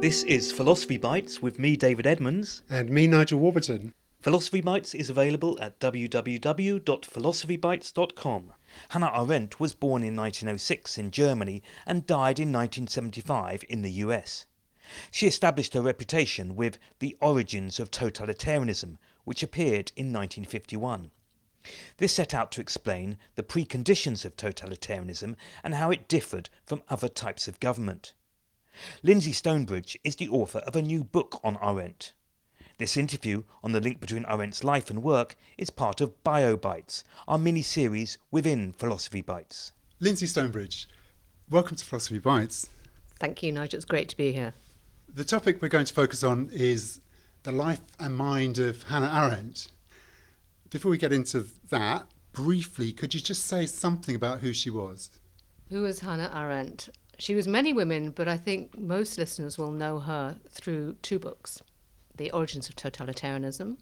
This is Philosophy Bites with me, David Edmonds. And me, Nigel Warburton. Philosophy Bites is available at www.philosophybites.com. Hannah Arendt was born in 1906 in Germany and died in 1975 in the US. She established her reputation with The Origins of Totalitarianism, which appeared in 1951. This set out to explain the preconditions of totalitarianism and how it differed from other types of government. Lindsay Stonebridge is the author of a new book on Arendt. This interview on the link between Arendt's life and work is part of BioBites, our mini-series within Philosophy Bites. Lindsay Stonebridge, welcome to Philosophy Bites. Thank you, Nigel. It's great to be here. The topic we're going to focus on is the life and mind of Hannah Arendt. Before we get into that, briefly, could you just say something about who she was? Who was Hannah Arendt? She was many women, but I think most listeners will know her through two books, The Origins of Totalitarianism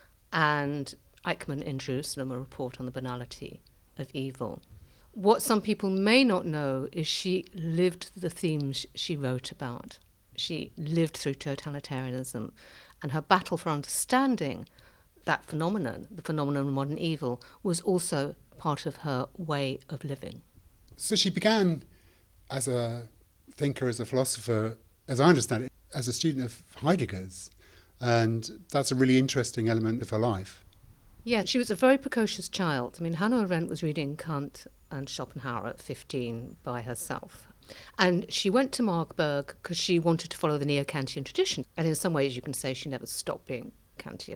and Eichmann in Jerusalem, A Report on the Banality of Evil. What some people may not know is she lived the themes she wrote about. She lived through totalitarianism, and her battle for understanding that phenomenon, the phenomenon of modern evil, was also part of her way of living. So she began as a thinker, as a philosopher, as I understand it, as a student of Heidegger's. And that's a really interesting element of her life. Yeah, she was a very precocious child. I mean, Hannah Arendt was reading Kant and Schopenhauer at 15 by herself. And she went to Marburg because she wanted to follow the Neo-Kantian tradition. And in some ways, you can say she never stopped being Kantian.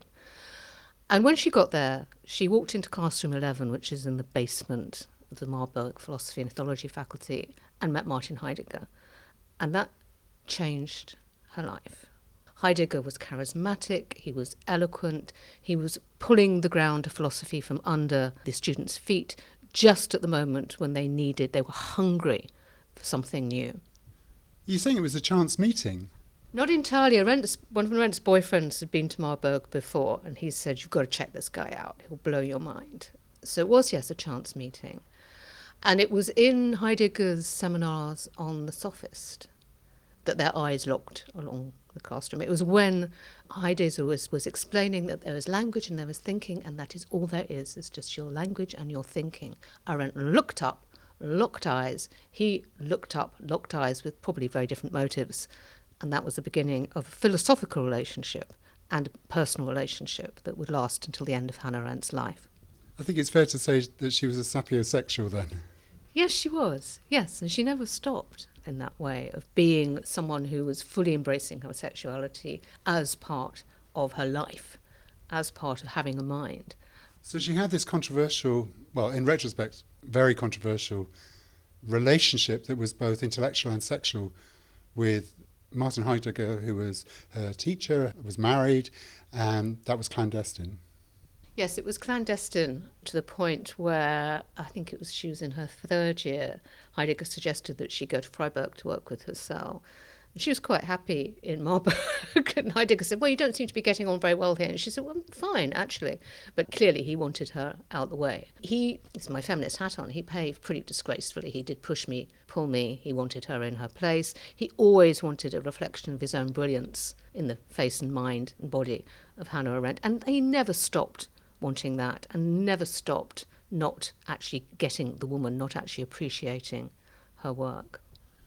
And when she got there, she walked into classroom 11, which is in the basement of the Marburg Philosophy and Ethology faculty, and met Martin Heidegger. And that changed her life. Heidegger was charismatic, he was eloquent, he was pulling the ground of philosophy from under the students' feet just at the moment when they were hungry for something new. You're saying it was a chance meeting? Not entirely. One of Arendt's boyfriends had been to Marburg before, and he said, "You've got to check this guy out, he'll blow your mind." So it was, yes, a chance meeting. And it was in Heidegger's seminars on the sophist that their eyes locked along the classroom. It was when Heidegger was explaining that there is language and there is thinking, and that is all there is. It's just your language and your thinking. Arendt looked up, locked eyes. He looked up, locked eyes with probably very different motives. And that was the beginning of a philosophical relationship and a personal relationship that would last until the end of Hannah Arendt's life. I think it's fair to say that she was a sapiosexual then. Yes, she was. Yes, and she never stopped in that way of being someone who was fully embracing her sexuality as part of her life, as part of having a mind. So she had this controversial, well, in retrospect, very controversial relationship that was both intellectual and sexual with Martin Heidegger, who was her teacher, was married, and that was clandestine. Yes, it was clandestine to the point where I think she was in her third year. Heidegger suggested that she go to Freiburg to work with Husserl. And she was quite happy in Marburg. And Heidegger said, "Well, you don't seem to be getting on very well here." And she said, "Well, fine, actually." But clearly he wanted her out the way. It's my feminist hat on, he behaved pretty disgracefully. He did push me, pull me. He wanted her in her place. He always wanted a reflection of his own brilliance in the face and mind and body of Hannah Arendt. And he never stopped wanting that, and never stopped not actually getting the woman, not actually appreciating her work.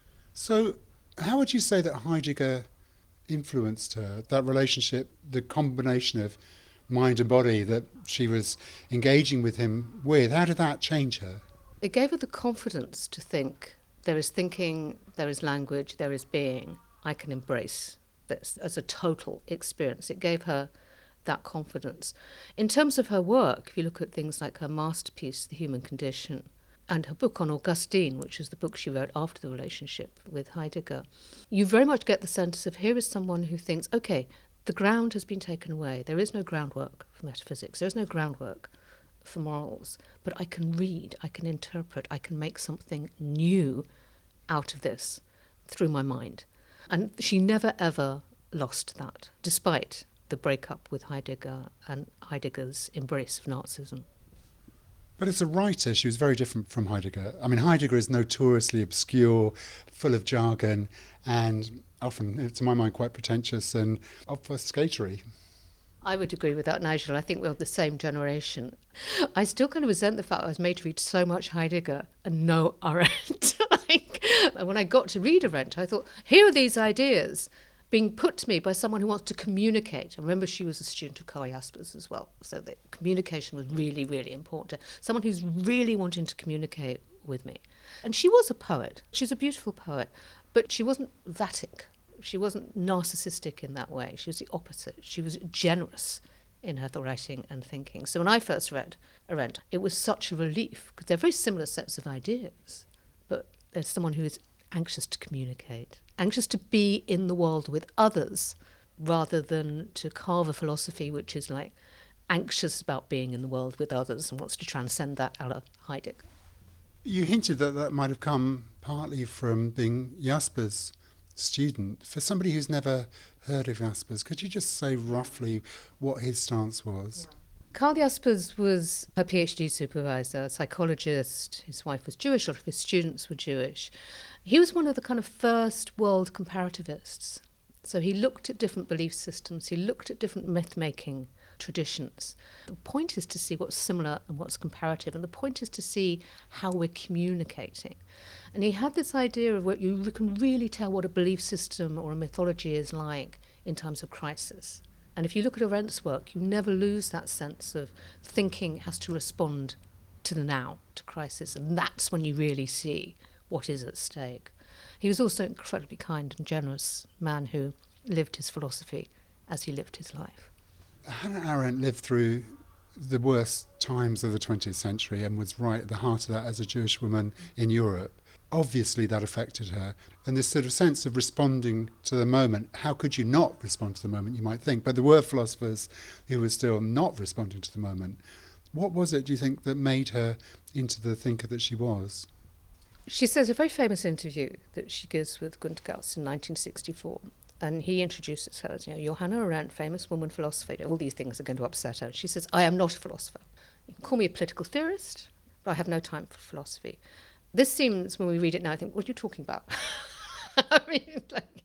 So how would you say that Heidegger influenced her, that relationship, the combination of mind and body that she was engaging with him with? How did that change her? It gave her the confidence to think, there is thinking, there is language, there is being. I can embrace this as a total experience. It gave her that confidence. In terms of her work, if you look at things like her masterpiece, The Human Condition, and her book on Augustine, which is the book she wrote after the relationship with Heidegger, you very much get the sense of here is someone who thinks, okay, the ground has been taken away. There is no groundwork for metaphysics. There is no groundwork for morals. But I can read, I can interpret, I can make something new out of this through my mind. And she never, ever lost that, despite the breakup with Heidegger and Heidegger's embrace of Nazism. But as a writer, she was very different from Heidegger. I mean, Heidegger is notoriously obscure, full of jargon, and often, to my mind, quite pretentious and obfuscatory. I would agree with that, Nigel. I think we're the same generation. I still kind of resent the fact I was made to read so much Heidegger and no Arendt. And when I got to read Arendt, I thought, here are these ideas being put to me by someone who wants to communicate. I remember she was a student of Karl Jaspers as well, so that communication was really, really important. Someone who's really wanting to communicate with me. And she was a poet. She's a beautiful poet, but she wasn't vatic. She wasn't narcissistic in that way. She was the opposite. She was generous in her writing and thinking. So when I first read Arendt, it was such a relief, because they're very similar sets of ideas, but there's someone who is anxious to communicate, anxious to be in the world with others, rather than to carve a philosophy which is like anxious about being in the world with others and wants to transcend that a la Heidegger. You hinted that that might have come partly from being Jasper's student. For somebody who's never heard of Jaspers, could you just say roughly what his stance was? Karl Jaspers was her PhD supervisor, a psychologist. His wife was Jewish, a lot of his students were Jewish. He was one of the kind of first world comparativists. So he looked at different belief systems, he looked at different myth-making traditions. The point is to see what's similar and what's comparative, and the point is to see how we're communicating. And he had this idea of what you can really tell what a belief system or a mythology is like in times of crisis. And if you look at Arendt's work, you never lose that sense of thinking has to respond to the now, to crisis, and that's when you really see what is at stake. He was also an incredibly kind and generous man who lived his philosophy as he lived his life. Hannah Arendt lived through the worst times of the 20th century and was right at the heart of that as a Jewish woman in Europe. Obviously that affected her. And this sort of sense of responding to the moment, how could you not respond to the moment, you might think? But there were philosophers who were still not responding to the moment. What was it, do you think, that made her into the thinker that she was? She says a very famous interview that she gives with Günter Gauss in 1964. And he introduces her as, Johanna Arendt, famous woman philosopher. All these things are going to upset her. She says, I am not a philosopher. You can call me a political theorist, but I have no time for philosophy. This seems, when we read it now, I think, what are you talking about? I mean,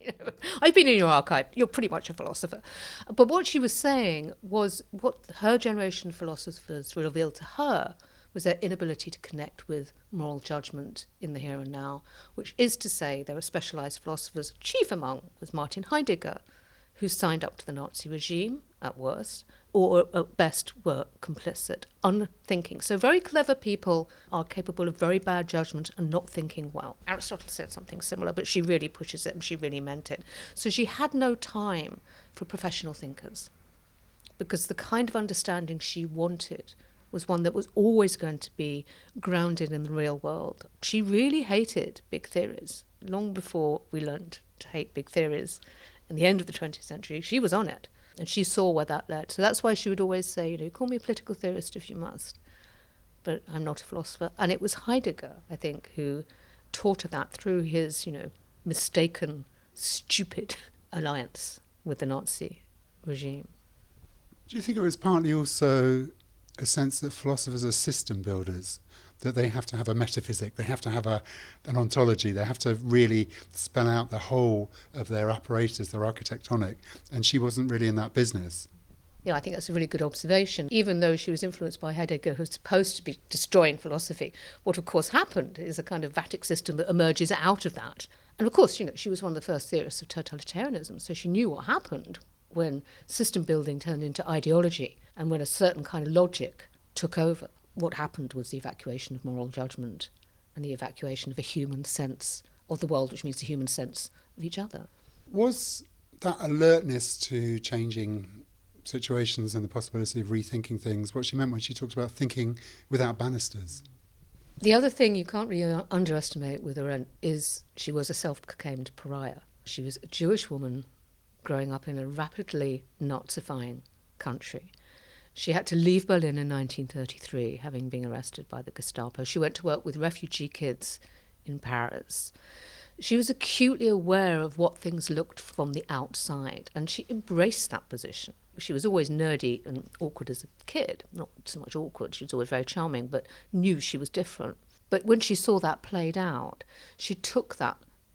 I've been in your archive. You're pretty much a philosopher. But what she was saying was what her generation of philosophers revealed to her was their inability to connect with moral judgment in the here and now, which is to say there are specialised philosophers, chief among was Martin Heidegger, who signed up to the Nazi regime at worst, or at best were complicit, unthinking. So very clever people are capable of very bad judgment and not thinking well. Aristotle said something similar, but she really pushes it and she really meant it. So she had no time for professional thinkers, because the kind of understanding she wanted was one that was always going to be grounded in the real world. She really hated big theories. Long before we learned to hate big theories in the end of the 20th century, she was on it. And she saw where that led. So that's why she would always say, call me a political theorist if you must, but I'm not a philosopher. And it was Heidegger, I think, who taught her that through his, mistaken, stupid alliance with the Nazi regime. Do you think it was partly also a sense that philosophers are system builders, that they have to have a metaphysic, they have to have an ontology, they have to really spell out the whole of their apparatus, their architectonic, and she wasn't really in that business? I think that's a really good observation. Even though she was influenced by Heidegger, who's supposed to be destroying philosophy, what of course happened is a kind of Vatic system that emerges out of that. And of course, she was one of the first theorists of totalitarianism, so she knew what happened when system building turned into ideology and when a certain kind of logic took over. What happened was the evacuation of moral judgment and the evacuation of a human sense of the world, which means the human sense of each other. Was that alertness to changing situations and the possibility of rethinking things what she meant when she talked about thinking without banisters? The other thing you can't really underestimate with Arendt is she was a self-proclaimed pariah. She was a Jewish woman growing up in a rapidly Nazifying country. She had to leave Berlin in 1933, having been arrested by the Gestapo. She went to work with refugee kids in Paris. She was acutely aware of what things looked from the outside, and she embraced that position. She was always nerdy and awkward as a kid. Not so much awkward, she was always very charming, but knew she was different. But when she saw that played out, she took that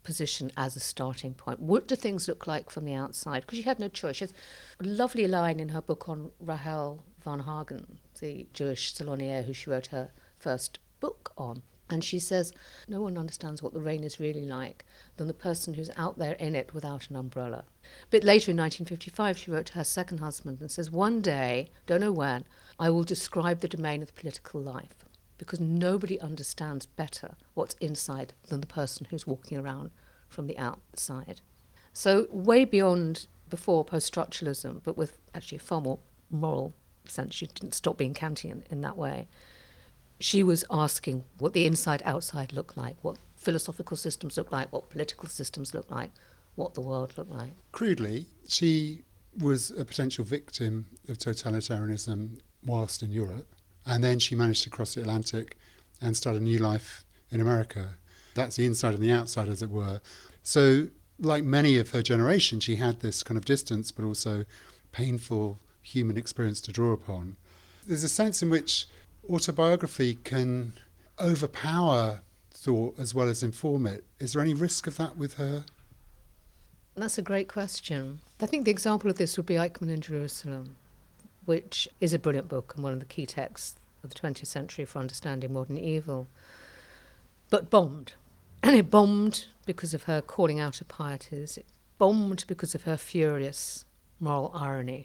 position as a starting point. What do things look like from the outside? Because she had no choice. She has a lovely line in her book on Rahel van Hagen, the Jewish salonier who she wrote her first book on. And she says, no one understands what the rain is really like than the person who's out there in it without an umbrella. A bit later in 1955, she wrote to her second husband and says, one day, don't know when, I will describe the domain of political life, because nobody understands better what's inside than the person who's walking around from the outside. So way beyond before post-structuralism, but with actually a far more moral sense. She didn't stop being Kantian in that way. She was asking what the inside-outside looked like, what philosophical systems look like, what political systems look like, what the world looked like. Crudely, she was a potential victim of totalitarianism whilst in Europe, and then she managed to cross the Atlantic and start a new life in America. That's the inside and the outside, as it were. So, like many of her generation, she had this kind of distance, but also painful human experience to draw upon. There's a sense in which autobiography can overpower thought as well as inform it. Is there any risk of that with her? That's a great question. I think the example of this would be Eichmann in Jerusalem, which is a brilliant book and one of the key texts of the 20th century for understanding modern evil, but bombed. And it bombed because of her calling out of pieties. It bombed because of her furious moral irony.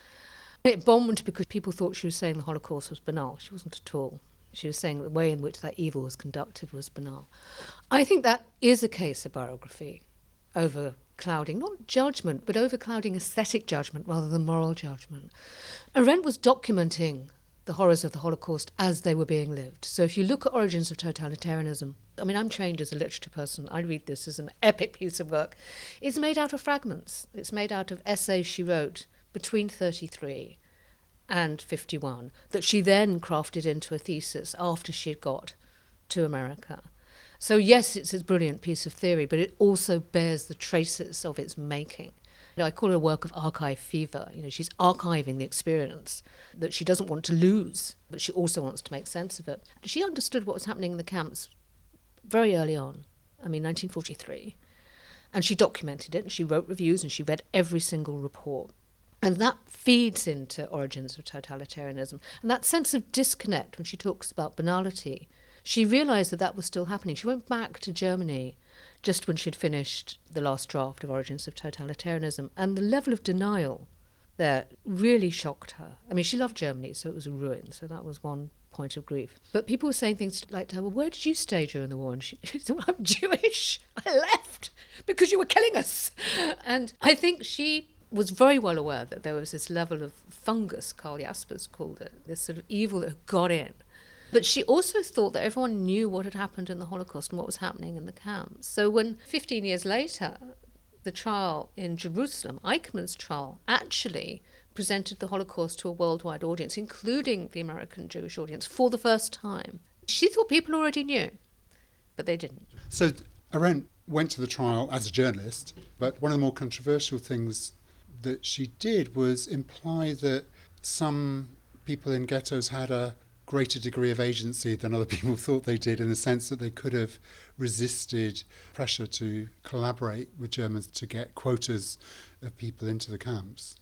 It bombed because people thought she was saying the Holocaust was banal. She wasn't at all. She was saying the way in which that evil was conducted was banal. I think that is a case of biography overclouding, not judgment, but overclouding aesthetic judgment rather than moral judgment. Arendt was documenting the horrors of the Holocaust as they were being lived. So if you look at Origins of Totalitarianism, I mean, I'm trained as a literature person. I read this as an epic piece of work. It's made out of fragments. It's made out of essays she wrote between 33 and 51 that she then crafted into a thesis after she'd got to America. So yes, it's a brilliant piece of theory, but it also bears the traces of its making. I call it a work of archive fever. She's archiving the experience that she doesn't want to lose, but she also wants to make sense of it. She understood what was happening in the camps very early on, 1943, and she documented it, and she wrote reviews, and she read every single report. And that feeds into Origins of Totalitarianism. And that sense of disconnect when she talks about banality, she realised that that was still happening. She went back to Germany just when she'd finished the last draft of Origins of Totalitarianism. And the level of denial there really shocked her. She loved Germany, so it was a ruin. So that was one point of grief. But people were saying things like to her, well, where did you stay during the war? And she said, well, I'm Jewish. I left because you were killing us. And I think she was very well aware that there was this level of fungus, Karl Jaspers called it, this sort of evil that had got in. But she also thought that everyone knew what had happened in the Holocaust and what was happening in the camps. So when 15 years later, the trial in Jerusalem, Eichmann's trial, actually presented the Holocaust to a worldwide audience, including the American Jewish audience, for the first time, she thought people already knew, but they didn't. So Arendt went to the trial as a journalist, but one of the more controversial things that she did was imply that some people in ghettos had a greater degree of agency than other people thought they did, in the sense that they could have resisted pressure to collaborate with Germans to get quotas of people into the camps.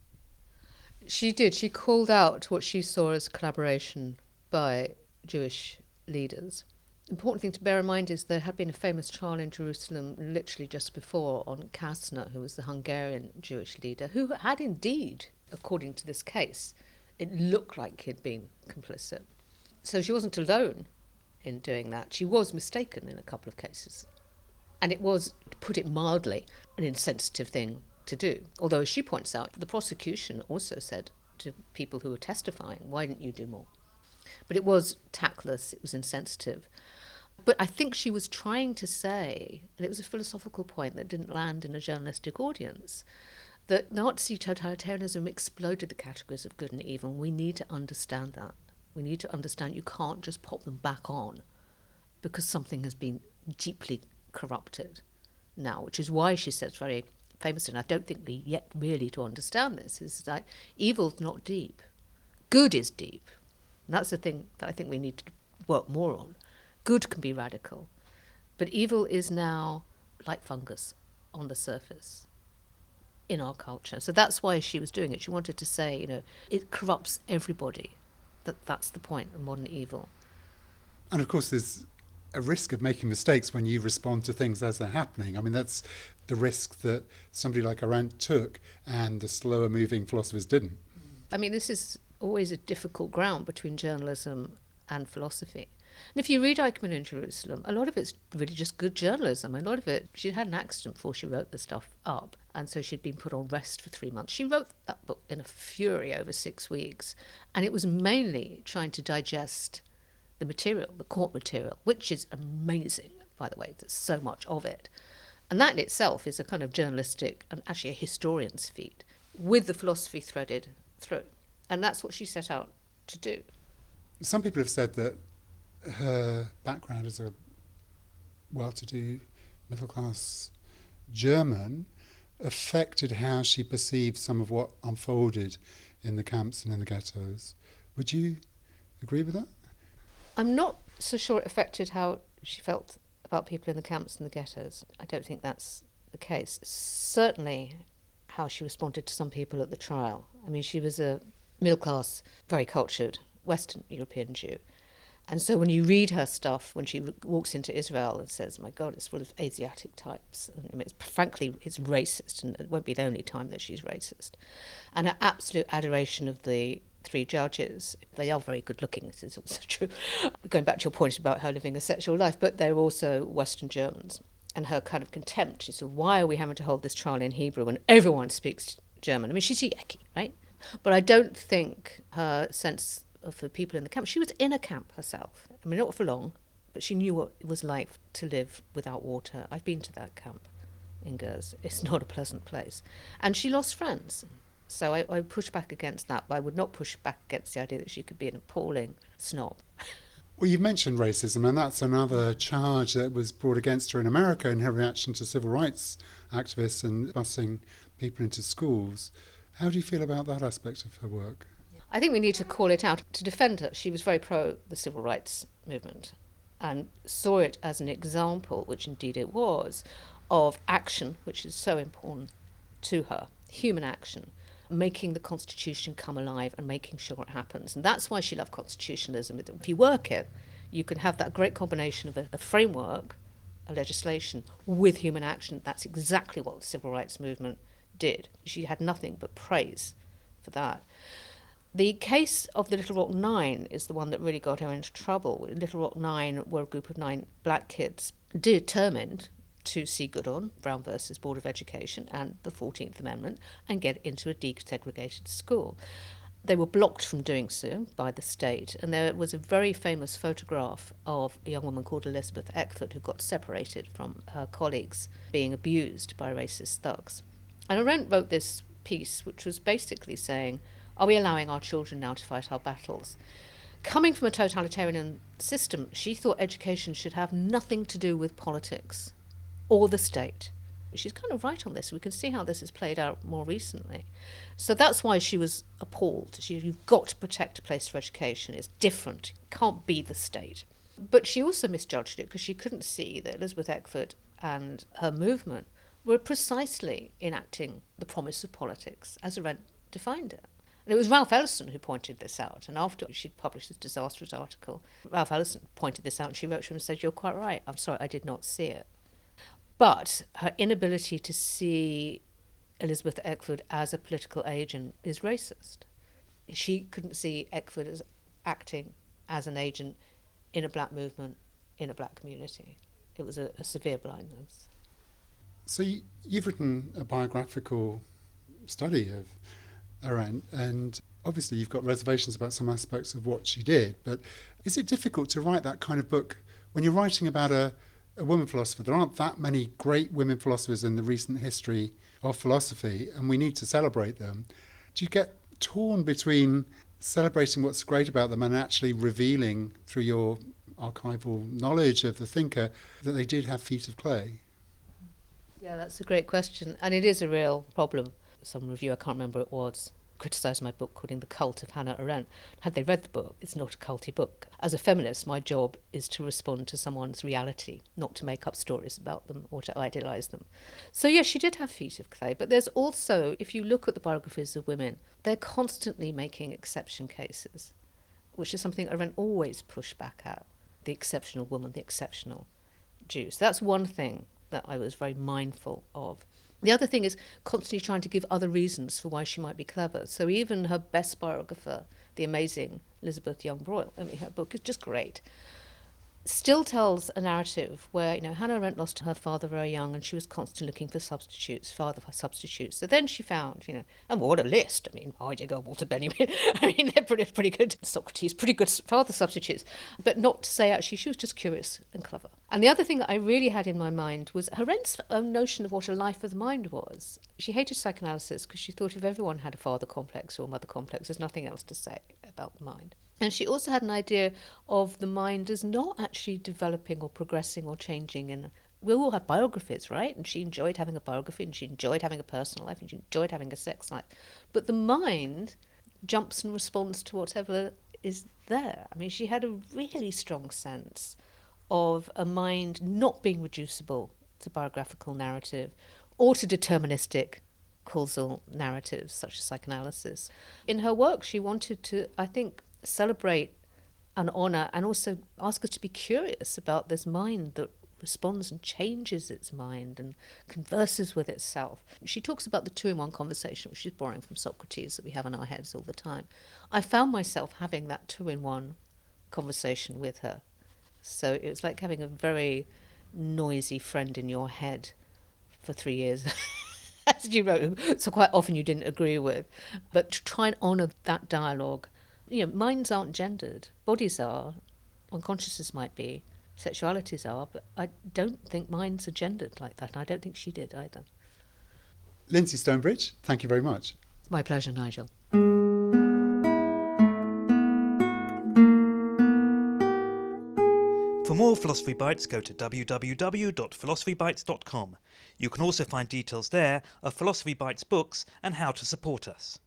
She did. She called out what she saw as collaboration by Jewish leaders. Important thing to bear in mind is there had been a famous trial in Jerusalem literally just before on Kastner, who was the Hungarian Jewish leader, who had indeed, according to this case, it looked like he'd been complicit. So she wasn't alone in doing that. She was mistaken in a couple of cases. And it was, to put it mildly, an insensitive thing to do. Although, as she points out, the prosecution also said to people who were testifying, why didn't you do more? But it was tactless, it was insensitive. But I think she was trying to say, and it was a philosophical point that didn't land in a journalistic audience, that Nazi totalitarianism exploded the categories of good and evil, and we need to understand that. We need to understand you can't just pop them back on because something has been deeply corrupted now, which is why she says very famously, and I don't think we yet really to understand this, is that evil's not deep. Good is deep. And that's the thing that I think we need to work more on. Good can be radical, but evil is now like fungus on the surface in our culture. So that's why she was doing it. She wanted to say, it corrupts everybody. That's the point of modern evil. And of course, there's a risk of making mistakes when you respond to things as they're happening. I mean, that's the risk that somebody like Arendt took and the slower moving philosophers didn't. I mean, this is always a difficult ground between journalism and philosophy. And if you read Eichmann in Jerusalem, a lot of it's really just good journalism. A lot of it, she'd had an accident before she wrote the stuff up, and so she'd been put on rest for 3 months. She wrote that book in a fury over 6 weeks, and it was mainly trying to digest the material, the court material, which is amazing, by the way. There's so much of it. And that in itself is a kind of journalistic and actually a historian's feat, with the philosophy threaded through. And that's what she set out to do. Some people have said that her background as a well-to-do, middle-class German affected how she perceived some of what unfolded in the camps and in the ghettos. Would you agree with that? I'm not so sure it affected how she felt about people in the camps and the ghettos. I don't think that's the case. Certainly how she responded to some people at the trial. I mean, she was a middle-class, very cultured Western European Jew. And so when you read her stuff, when she walks into Israel and says, my God, it's full of Asiatic types, and I mean, frankly, it's racist, and it won't be the only time that she's racist. And her absolute adoration of the 3 judges, they are very good looking, this is also true. Going back to your point about her living a sexual life, but they're also Western Germans. And her kind of contempt, she said, why are we having to hold this trial in Hebrew when everyone speaks German? I mean, she's Yeki, right? But I don't think her sense of the people in the camp, she was in a camp herself. I mean, not for long, but she knew what it was like to live without water. I've been to that camp in Gers. It's not a pleasant place. And she lost friends. So I push back against that, but I would not push back against the idea that she could be an appalling snob. Well, you've mentioned racism, and that's another charge that was brought against her in America in her reaction to civil rights activists and busing people into schools. How do you feel about that aspect of her work? I think we need to call it out. To defend her, she was very pro the civil rights movement and saw it as an example, which indeed it was, of action, which is so important to her, human action, making the Constitution come alive and making sure it happens. And that's why she loved constitutionalism. If you work it, you can have that great combination of a framework, a legislation, with human action. That's exactly what the civil rights movement did. She had nothing but praise for that. The case of the Little Rock Nine is the one that really got her into trouble. Little Rock Nine were a group of 9 black kids determined to see good on Brown versus Board of Education and the 14th Amendment and get into a desegregated school. They were blocked from doing so by the state, and there was a very famous photograph of a young woman called Elizabeth Eckford who got separated from her colleagues being abused by racist thugs. And Arendt wrote this piece, which was basically saying, are we allowing our children now to fight our battles? Coming from a totalitarian system, she thought education should have nothing to do with politics or the state. She's kind of right on this. We can see how this has played out more recently. So that's why she was appalled. You've got to protect a place for education. It's different. It can't be the state. But she also misjudged it because she couldn't see that Elizabeth Eckford and her movement were precisely enacting the promise of politics as Arendt defined it. And it was Ralph Ellison who pointed this out. And after she'd published this disastrous article, Ralph Ellison pointed this out and she wrote to him and said, you're quite right. I'm sorry, I did not see it. But her inability to see Elizabeth Eckford as a political agent is racist. She couldn't see Eckford as acting as an agent in a black movement, in a black community. It was a severe blindness. So you've written a biographical study of Arendt, and obviously you've got reservations about some aspects of what she did, but is it difficult to write that kind of book when you're writing about a woman philosopher? There aren't that many great women philosophers in the recent history of philosophy, and we need to celebrate them. Do you get torn between celebrating what's great about them and actually revealing through your archival knowledge of the thinker that they did have feet of clay? Yeah, that's a great question. And it is a real problem. Some review, I can't remember it was, criticised my book, calling The Cult of Hannah Arendt. Had they read the book, it's not a culty book. As a feminist, my job is to respond to someone's reality, not to make up stories about them or to idealise them. So yes, she did have feet of clay, but there's also, if you look at the biographies of women, they're constantly making exception cases, which is something Arendt always pushed back at, the exceptional woman, the exceptional Jew. So that's one thing that I was very mindful of. The other thing is constantly trying to give other reasons for why she might be clever. So even her best biographer, the amazing Elizabeth Young Broyle, I mean, her book is just great, still tells a narrative where, Hannah Arendt lost her father very young and she was constantly looking for substitutes, father for substitutes. So then she found, and what a list. I mean, Heidegger, Walter Benjamin, I mean, they're pretty good. Socrates, pretty good father substitutes. But not to say actually she was just curious and clever. And the other thing that I really had in my mind was Arendt's own notion of what a life of the mind was. She hated psychoanalysis because she thought if everyone had a father complex or a mother complex, there's nothing else to say about the mind. And she also had an idea of the mind as not actually developing or progressing or changing. And we all have biographies, right? And she enjoyed having a biography and she enjoyed having a personal life and she enjoyed having a sex life. But the mind jumps and responds to whatever is there. I mean, she had a really strong sense of a mind not being reducible to biographical narrative or to deterministic causal narratives such as psychoanalysis. In her work, she wanted to, I think, celebrate and honour and also ask us to be curious about this mind that responds and changes its mind and converses with itself. She talks about the two-in-one conversation, which she's borrowing from Socrates, that we have in our heads all the time. I found myself having that two-in-one conversation with her. So it was like having a very noisy friend in your head for 3 years. As you wrote, so quite often you didn't agree with. But to try and honour that dialogue. Minds aren't gendered. Bodies are. Unconsciousness might be. Sexualities are. But I don't think minds are gendered like that. And I don't think she did either. Lindsay Stonebridge, thank you very much. My pleasure, Nigel. For more Philosophy Bites, go to www.philosophybites.com. You can also find details there of Philosophy Bites books and how to support us.